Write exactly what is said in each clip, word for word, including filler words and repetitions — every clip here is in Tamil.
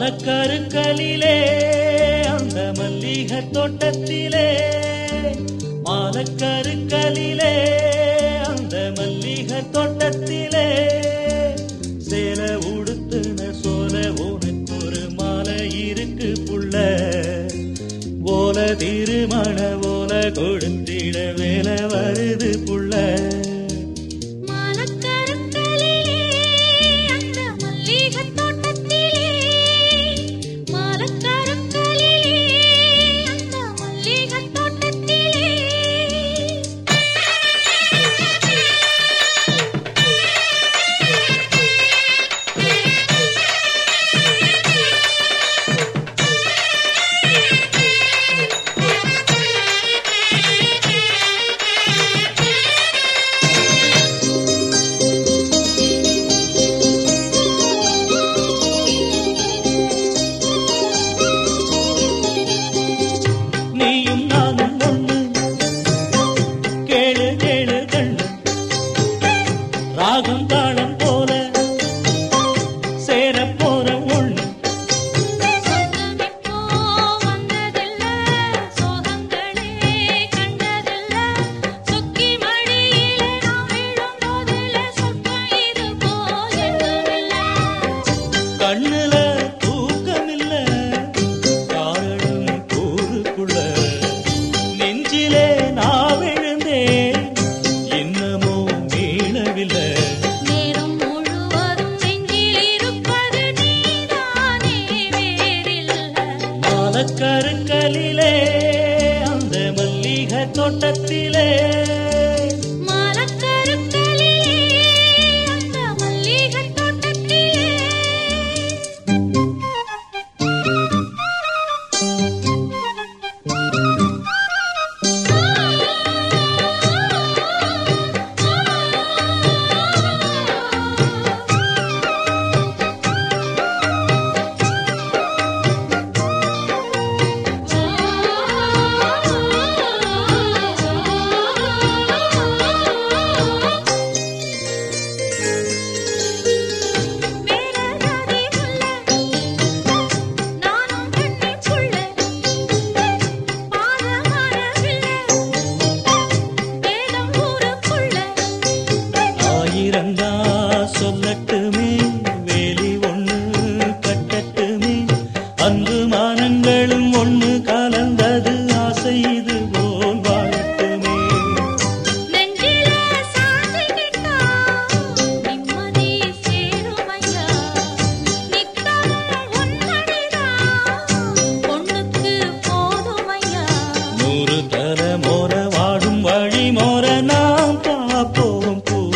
மாலக்கருக்கலிலே அந்த மல்லிகை தோட்டத்திலே மாலக்கருக்கலிலே அந்த மல்லிகை தோட்டத்திலே சேல உடுத்துன சோல உனக்கு ஒரு மாலை இருக்கு புள்ள ஓல திருமண ஓல கொடுத்திட வேலை வருது புள்ள ராகம் தாளம் போல சேர போற ஒண்ணு வந்ததில்ல சோகங்களே கண்டதில்ல சுக்கி மடியிலே நாம் விழும் போதிலே சொர்க்கம் இது போல் எதுவுமில்ல கண்ணுல தூக்கமில்ல காரணம் கூறுக்குள்ள நெஞ்சிலே நான் விழுந்தேன் இன்னமோ மீளவில்லை மாலக்கருக்கலிலே அந்த மல்லிகை தோட்டத்திலே மாலக்கருக்கலிலே அந்த மல்லிகை தோட்டத்திலே சொல்லட்டுமே வேலி ஒண்ணு கட்டட்டுமே அன்பு மானங்களும் ஒண்ணு கலந்தது ஆசை இது போல் வாழட்டுமே நூறு தலை மோர வாடும் வழி மோர நாம் பார்ப்போம்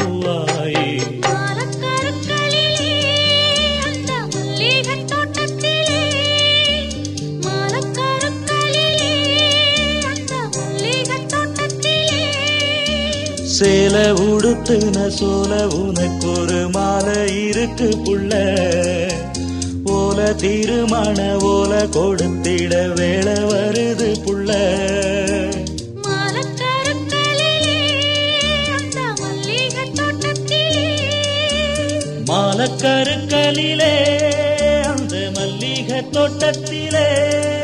சேல உடுத்துன சோல உனக்கு ஒரு மாலை இருக்கு புள்ள ஓல திருமண ஓல கொடுத்திட வேலை வருது புள்ள மாலக்கருக்கலிலே அந்த மல்லிகை தோட்டத்திலே